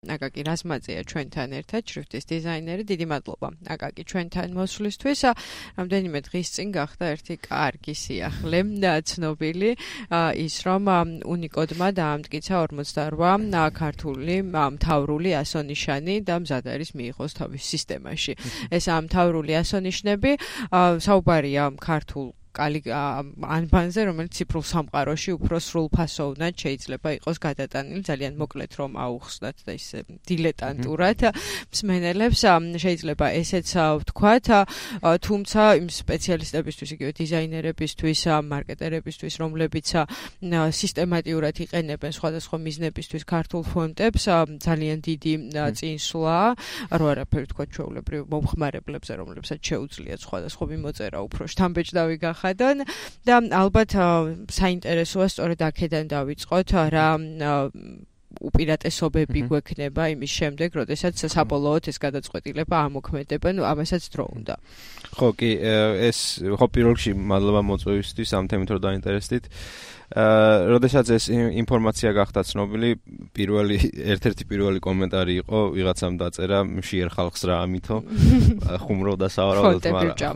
აკაკი რაზმაძეა ჩვენთან ერთად, შრიფტის დიზაინერი. დიდი მადლობა აკაკი ჩვენთან მოსვლისთვის. რამდენიმე დღის წინ გახდა ერთი კარგი სიახლე ცნობილი ის, რომ უნიკოდმა დაამტკიცა 48 ქართული მთავრული ასონიშანი და მზად არის მიიღოს თავის სისტემაში. ეს მთავრული ასონიშნები საუბარია ქართულ ანბანზე, რომელიც ციფრულ სამყაროში უფრო სრულფასოვნად შეიძლება იყოს გადატანილი, ძალიან მოკლედ რომ აუხსნათ და ის დილეტანტურად მსმენელებს შეიძლება ესეც ვთქვათ, თუმცა იმ სპეციალისტებისთვის, იგივე დიზაინერებისთვის, მარკეტერებისთვის, რომლებიც სისტემატიურად იყენებენ სხვადასხვა მიზნებისთვის ქართულ ფონტებს, ძალიან დიდი წინსვლაა, რო არაფერი ვთქვათ ჩვეულებრივ მომხმარებლებზე, რომლებსაც შეუძლიათ სხვადასხვა მიმოწერა უფრო შთამბეჭდავი და ალბათ საინტერესოა სწორედ აქედან დავიწყოთ, რა უპირატესობები გვექნება იმის შემდეგ, როდესაც საბოლოოდ ეს გადაწყვეტილება ამოქმედება, ამასაც დრო უნდა. ხო, კი, ეს ხო პირველ რიგში მადლობა მოწვევისთვის ამ თემით რომ დაინტერესდით. როდესაც ეს ინფორმაცია გახდა ცნობილი, ერთ-ერთი პირველი კომენტარი იყო, ვიღაცამ დაწერა, მშიერ ხალხს რა ამითო, ხუმრობდა სავარაუდოდ, მაგრამ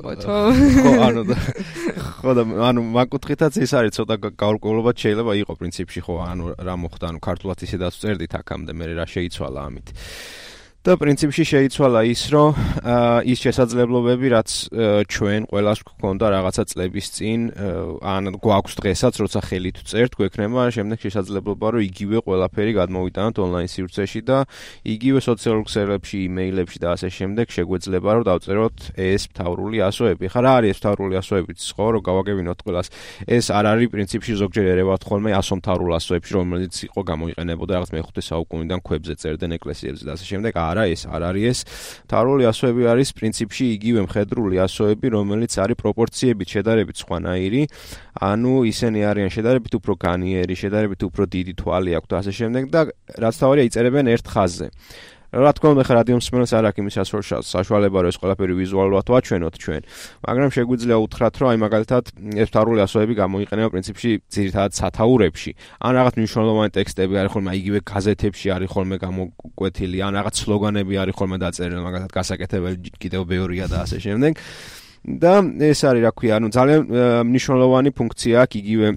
ხო და ანუ მაგკუთხითაც ეს არის ცოტა გაურკვევლობა შეიძლება იყო პრინციპში, ხო, ანუ რა მოხდა, ანუ ქართულად ისედაც წერდით აქამდე, მე რა შეიცვალა ამით. და პრინციპში შეიცვალა ის, რომ ის შესაძლებლობები, რაც ჩვენ ყველას გვქონდა რაღაცა წლების წინ, ან გვაქვს დღესაც, როცა ხელით ვწერთ, გვექნება შემდეგ შესაძლებლობა, რომ იგივე ყველაფერი გადმოვიტანოთ ონლაინ სივრცეში და იგივე სოციალურ ქსელებში, იმეილებში და ასე შემდეგ შეგვეძლება, რომ დავწეროთ ეს მთავრული ასოები. ხა რა არის ეს მთავრული ასოებიც, ხო, რომ გავაგებინოთ ყველას. ეს არ არის პრინციპში ზოგჯერ ერევათ ხოლმე ასომთავრულ ასოებში, რომელიც იყო გამოიყენებოდა რაღაც მე-5 საუკუნიდან ქვებზე წერდნენ ეკლესიებზე და ასე შემდეგ. ეს არ არის ეს. მთავრული ასოები არის პრინციპში იგივე მხედრული ასოები, რომელიც არის პროპორციებით შედარებით სხვანაირი, ანუ ისინი არიან შედარებით უფრო განიერი, შედარებით უფრო დიდი თვალი აქვთ და ასე შემდეგ და რაც თავარია იწერებენ ერთ ხაზზე. რა თქმა უნდა, ხა რადიო მსმენელს არ აქვს იმის საშუალება, რომ ეს ყველაფერი ვიზუალურად ვაჩვენოთ ჩვენ, მაგრამ შეგვიძლია უთხრათ, რომ აი მაგალითად ეს მთავრული ასოები გამოიყენება პრინციპში ძირითადად სათაურებში, ან რაღაც მნიშვნელოვანი ტექსტები არის ხოლმე იგივე გაზეთებში არის ხოლმე გამოკვეთილი, ან რაღაც სლოგანები არის ხოლმე დაწერილი, მაგალითად გასაკეთებელი კიდევ ბევრია და ასე შემდეგ. და ეს არის, რა ქვია, ანუ ძალიან მნიშვნელოვანი ფუნქცია აქვს იგივე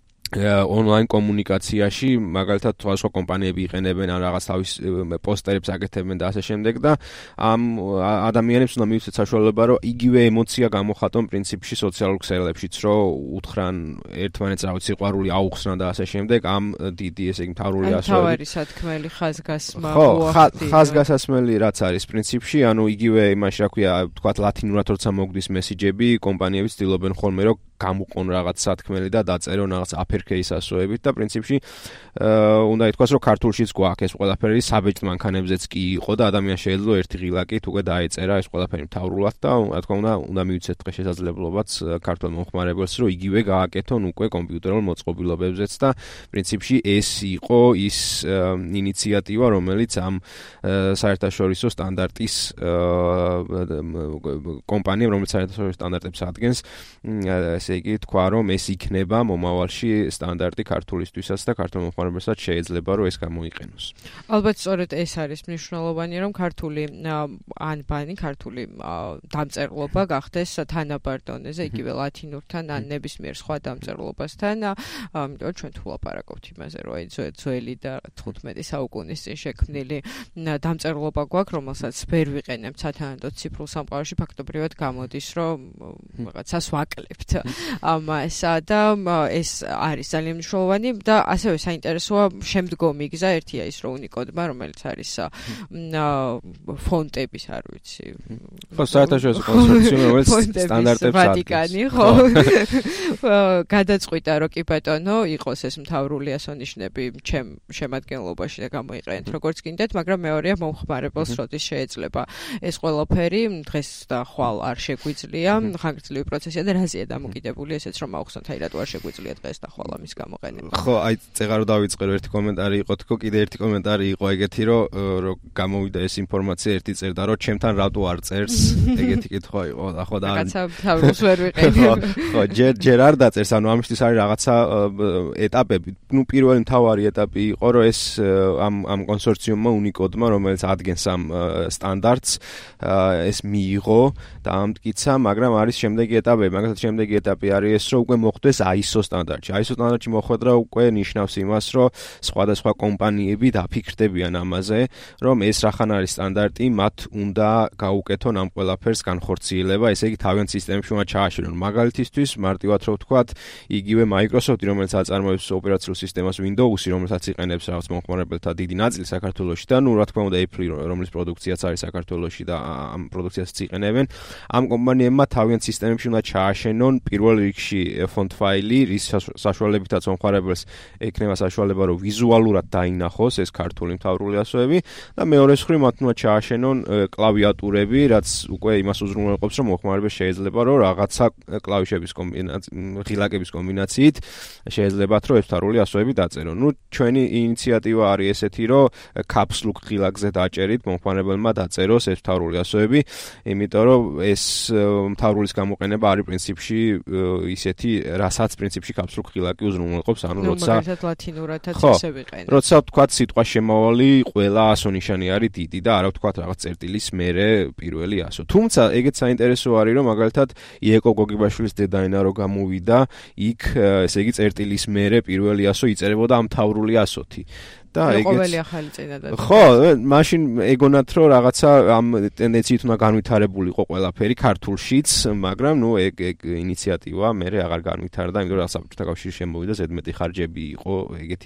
ონლაინ კომუნიკაციაში, მაგალითად სხვადასხვა კომპანიები იყენებენ ან რაღაც თავის პოსტერებს აკეთებენ და ასე შემდეგ და ამ ადამიანებს უნდა მივცეთ საშუალება, რომ იგივე ემოცია გამოხატონ პრინციპში სოციალურ ქსელებშიც, რომ უთხრან ერთმანეთს რა ვიცი სიყვარული აუხსნან და ასე შემდეგ, ამ დიდი ესე იგი მთავრული ასოები. თავარი სათქმელი ხაზგასმა მოახდინა. ხაზგასასმელი რაც არის პრინციპში, ანუ იგივე იმაში რა ქვია, თქვათ ლათინურად როცა მოგდის მესიჯები, კომპანიები ცდილობენ ხოლმე რომ გამოყონ რაღაც სათქმელი და დაწერონ რაღაც uppercase ასოებით და პრინციპში უნდა ითქვას, რომ ქართულშიც გვაქვს ეს ყველაფერი საბეჭდ მანქანებზეც კი იყო და ადამიანს შეიძლება ერთი ღილაკით უკვე დაეწერა ეს ყველაფერი მთავრულად და რა თქმა უნდა მივიცეთ დღეს შესაძლებლობაც ქართულ მომხმარებელს, რომ იგივე გააკეთონ უკვე კომპიუტერულ მოწყობილობებზეც და პრინციპში ეს იყო ის ინიციატივა, რომელიც ამ საერთაშორისო სტანდარტის კომპანია, რომელიც საერთაშორისო სტანდარტებს ადგენს, ესე იგი თქვა, რომ ეს იქნება მომავალში სტანდარტი ქართულისთვისაც და ქართულ მომხმარებელსაც შეიძლება, რომ ეს გამოიყენოს. ალბათ სწორედ ეს არის მნიშვნელოვანი, რომ ქართული ანბანი, ქართული დამწერლობა გახდეს თანაბარ დონეზე, იგივე ლათინურთან ან ნებისმიერ სხვა დამწერლობასთან, იმიტომ ჩვენ თუ ლაპარაკობთ იმაზე, რომ აი ძველი და 15 საუკუნის წინ შექმნილი დამწერლობა გვაქვს, რომელსაც ვერ ვიყენებთ სათანადოდ ციფრულ სამყაროში, ფაქტობრივად გამოდის, რომ რაღაცას ვაკლებთ. ამასა და ეს არის ძალიან მნიშვნელოვანი და ასევე საინტერესოა შემდგომი გზა, ერთია ის, რომ უნიკოდმა, რომელიც არის ფონტების, არ ვიცი. ხო, საერთაშორისო კონსორციუმი, რომელიც სტანდარტებს ვატიკანი, ხო. გადაწყვიტა, რომ კი ბატონო, იყოს ეს მთავრული ასონიშნები ჩემ შემადგენლობაში და გამოიყენეთ როგორც გინდათ, მაგრამ მეორეა მომხმარებელს როდის შეიძლება ეს ყველაფერი დღეს და ხვალ არ შეგვიძლია, ხანგრძლივი პროცესია და რაზეა დამოკიდებული დამოკიდებული, ესეც რომ ავხსნათ, აი რატო არ შეგვიძლია დღეს და ხვალ ამის გამოყენება. ხო, აი წეღა რომ დავიწყე ერთი კომენტარი იყო თქო, კიდე ერთი კომენტარი იყო ეგეთი, რომ გამოვიდა ეს ინფორმაცია ერთი წერდა, რომ ჩემთან რატო არ წერს, ეგეთი კითხვა იყო, ხო და რაღაცა თავის ვერ ვიყენებ. ხო, ჯერ არ დაწერს, ანუ ამისთვის არის რაღაცა ეტაპები. ნუ პირველი მთავარი ეტაპი იყო, რომ ეს ამ კონსორციუმმა უნიკოდმა, რომელიც ადგენს ამ სტანდარტს, ეს მიიღო და ამტკიცა, მაგრამ არის შემდეგი ეტაპები. მაგალითად, შემდეგი ეტაპი არის ეს, რომ უკვე მოხვდეს ISO სტანდარტში. ISO სტანდარტში მოხვედრა უკვე ნიშნავს იმას, რომ სხვადასხვა კომპანიები დაფიქრდებიან ამაზე, რომ ეს რახან არის სტანდარტი, მათ უნდა გაუკეთონ ამ ყველაფერს განხორციელება, ესე იგი თავიანთ სისტემებში უნდა ჩააშენონ. მაგალითისთვის, მარტივად რო ვთქვათ, იგივე Microsoft-ი, რომელიც აწარმოებს ოპერაციულ სისტემას Windows-ი, რომელსაც იყენებს რაღაც მომხმარებელთა დიდი ნაწილი საქართველოში და ნუ რა თქმა უნდა Apple, რომლის პროდუქციაც არის საქართველოში და ამ პროდუქციასაც იყენებენ, ამ კომპანიებმა თავიანთ სისტემებში უნდა ჩააშენონ პირველ რიგში font ფაილი, რის საშუალებითაც მომხმარებელს ექნება საშუალება, რომ ვიზუალურად დაინახოს ეს ქართული მთავრული ასოები და მეორე მხრივ მათ უნდა ჩააშენონ კლავიატურები, რაც უკვე იმას უზრუნველყოფს, რომ მომხმარებელს შეიძლება რომ რაღაცა კლავიშების ღილაკების კომბინაციით შეიძლებათ რომ ეს მთავრული ასოები დაწერონ. ნუ ჩვენი ინიციატივა არის ესეთი, რომ caps lock ღილაკზე დაჭერით მომხმარებელმა დაწეროს ეს მთავრული ასოები, იმიტომ რომ ეს მთავრულის გამოყენება არის პრინციპში ისეთი, რასაც პრინციპში caps lock ღილაკი უზრუნველყოფს, ანუ როცა ლათინურადაც ესე ვიყენებ. როცა ვთქვათ სიტყვა შემავალი ყველა ასონიშანი არის დიდი და არა ვთქვათ რაღაც წერტილის მერე პირველი ასო. თუმცა ეგეც საინტერესო არის, რომ მაგალითად იეკო გოგიბაშვილის დედაენა რო გამოვიდა, იქ ესე იგი წერტილის მერე პირველი ასო იწერებოდა ამ მთავრული ასოთი. და ყოველი ახალი წინადადება. ხო, მაშინ ეგონათ რომ რაღაცა ამ ტენდენციით უნდა განვითარებულიყო ყველაფერი ქართულშიც, მაგრამ ნუ ეგ ინიციატივა მე აღარ განვითარდა, იმიტომ რომ საბჭოთა კავშირში შემოვიდა ზედმეტი ხარჯები იყო, ეგეთი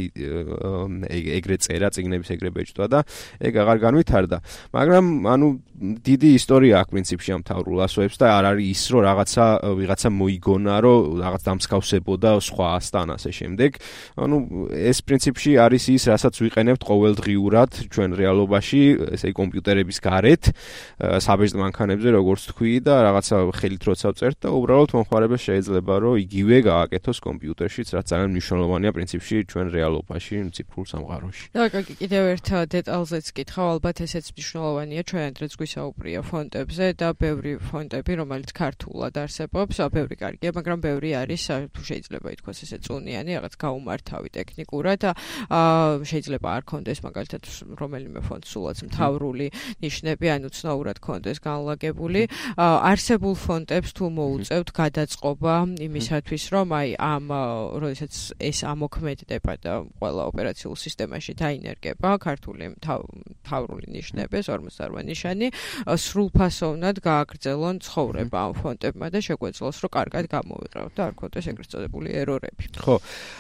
ეგრე წერა, წიგნების ეგრე ბეჭდვა და ეგ აღარ განვითარდა. მაგრამ ანუ დიდი ისტორია აქვს პრინციპში ამ მთავრულ ასოებს და არ არის ის რომ ვიღაცა მოიგონა რომ რაღაც დამსგავსებოდა სხვა ასთან ასე შემდეგ. ანუ ეს პრინციპში არის ის, რასაც ვიყენებთ ყოველდღიურად ჩვენ რეალობაში, ესე იგი კომპიუტერების გარეთ, საბეჭდ მანქანებზე როგორც თქვი და რაღაცა ხელით როცა ვწერთ და უბრალოდ მომხმარებელს შეიძლება რომ იგივე გააკეთოს კომპიუტერშიც, რაც ძალიან მნიშვნელოვანია პრინციპში ჩვენ რეალობაში, ციფრულ სამყაროში. და კიდევ ერთ დეტალზეც კითხავ, ალბათ ესეც მნიშვნელოვანია, ჩვენ დღეს გვისაუბრია ფონტებზე და ბევრი ფონტები, რომელიც ქართულად არსებობს, ბევრი კარგია, მაგრამ ბევრი არის, თუ შეიძლება ითქვას ესე წუნიანი, რაღაც გაუმართავი ტექნიკურად და შეიძლება არ კონდეს მაგალითად რომელიმე ფონტს სულაც მთავრული ნიშნები, ანუ ცნაურად კონდეს განლაგებული. არსებულ ფონტებს თუ მოუწევთ გადაწყობა იმისათვის, რომ აი ამ როდესაც ეს ამოქმედდება და ყველა ოპერაციულ სისტემაში დაინერგება ქართული მთავრული ნიშნების 48 ნიშანი, სრულფასოვნად გააგრძელონ ცხოვრება ამ ფონტებმა და შეგვეძლოს რომ კარგად გამოვიყრათ და არ კონდეს ეგრეთ წოდებული ერორები. ხო.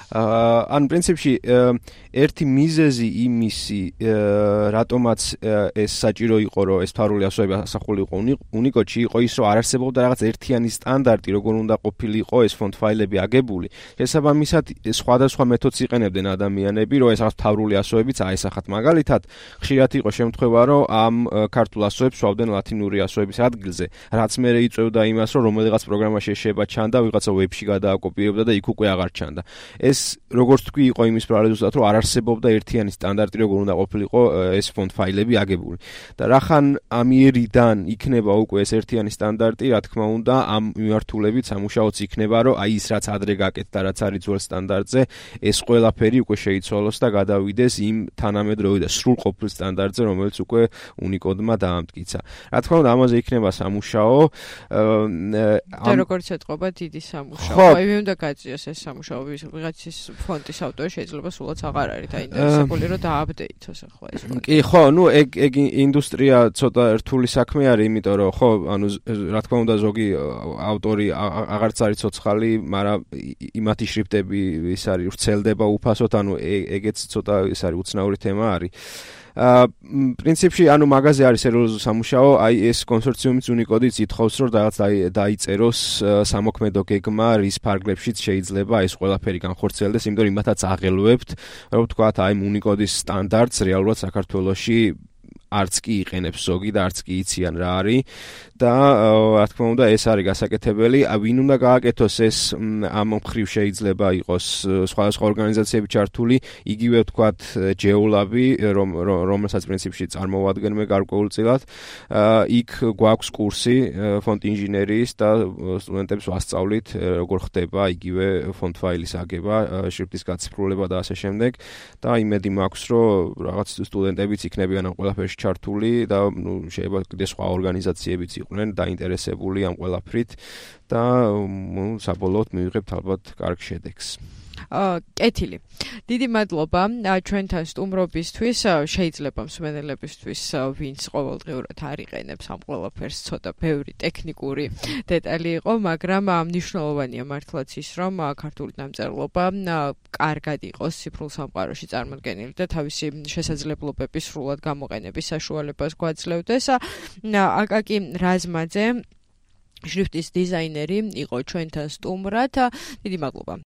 ან პრინციპში ერთი მიზეზი იმისი, რატომაც ეს საჭირო იყო, რომ ეს მთავრული ასოები ასახულიყო უნიკოდში, იყო ის, რომ არ არსებობდა რაღაც ერთიანი სტანდარტი, როგორ უნდა ყოფილიყო ეს font ფაილები აგებული. შესაბამისად, სხვადასხვა მეთოდს იყენებდნენ ადამიანები, რომ ეს რაღაც მთავრული ასოებიც აესახათ. მაგალითად, ხშირად იყო შემთხვევა, რომ ამ ქართულ ასოებს სვავდნენ ლათინური ასოების ადგილზე, რაც მერე იწვევდა იმას, რომ რომელიღაც პროგრამაში შეება ჩანდა, ვიღაცა ვებში გადააკოპირებდა და იქ უკვე აღარ ჩანდა. ეს როგორც თქვი, იყო იმის ბრალე ზუსტად, რომ არ არსებობდა ერთიანი სტანდარტი, როგორ უნდა ყოფილიყო ეს font ფაილები აგებული. და რახან ამიერიდან იქნება უკვე ეს ერთიანი სტანდარტი, რა თქმა უნდა, ამ მიმართულებით სამუშაოც იქნება, რომ აი ის რაც ადრე გაკეთდა, რაც არის ძველ სტანდარტზე, ეს ყველაფერი უკვე შეიცვალოს და გადავიდეს იმ თანამედროვე და სრულყოფილ სტანდარტზე, რომელიც უკვე უნიკოდმა დაამტკიცა. რა თქმა უნდა, ამაზე იქნება სამუშაო. და როგორც ეთყობა დიდი სამუშაო. აი მე უნდა გაძიოს ეს სამუშაო, ვიღაცის ფონტის ავტორი შეიძლება სულაც აღარ არის დაინტერესებული, რომ დააპდეითოს ახლა ეს. კი, ხო, ნუ ეგ ინდუსტრია ცოტა რთული საქმე არის, იმიტომ რომ ხო, ანუ რა თქმა უნდა ზოგი ავტორი აღარც არის ცოცხალი, მაგრამ იმათი შრიფტები ის არის ვრცელდება უფასოდ, ანუ ეგეც ცოტა ის არის უცნაური თემა არის. პრინციპში ანუ მაგაზე არის სერიოზული სამუშაო, აი ეს კონსორციუმის უნიკოდიც ითხოვს, რომ რაღაც დაიწეროს სამოქმედო გეგმა, რის ფარგლებშიც შეიძლება ეს ყველაფერი განხორციელდეს, იმიტომ რომ იმათაც აღელვებთ, რომ ვთქვათ, აი უნიკოდის სტანდარტს რეალურად საქართველოში არც კი იყენებს ზოგი და არც კი იციან რა არის და რა თქმა უნდა ეს არის გასაკეთებელი. ვინ უნდა გააკეთოს ეს ამ მხრივ შეიძლება იყოს სხვადასხვა ორგანიზაციები ჩართული, იგივე ვთქვათ ჯეოლაბი, რომელსაც პრინციპში წარმოვადგენენ გარკვეულწილად. იქ გვაქვს კურსი ფონდ ინჟინერიის და სტუდენტებს ვასწავლით როგორ ხდება იგივე ფონდ ფაილის აგება, შრიფტის გაციფრულება და ასე შემდეგ. და იმედი მაქვს, რომ რაღაც სტუდენტებიც იქნებიან ამ ყველაფერში ჩართული და შეიძლება კიდე სხვა ორგანიზაციებიც იყვნენ დაინტერესებული ამ ყველაფრით და საბოლოოდ მივიღებთ ალბათ კარგ შედეგს. კეთილი. დიდი მადლობა ჩვენთან სტუმრობისთვის. შეიძლება მსმენელებისთვის, ვინც ყოველდღიურად არ იყენებს ამ ყველაფერს, ცოტა ბევრი ტექნიკური დეტალი იყო, მაგრამ მნიშვნელოვანია მართლაც ის, რომ ქართული დამწერლობა კარგად იყოს ციფრულ სამყაროში წარმოდგენილი და თავისი შესაძლებლობების სრულად გამოყენების საშუალებას გვაძლევდეს. აკაკი რაზმაძე, შრიფტის დიზაინერი, იყო ჩვენთან სტუმრად. დიდი მადლობა.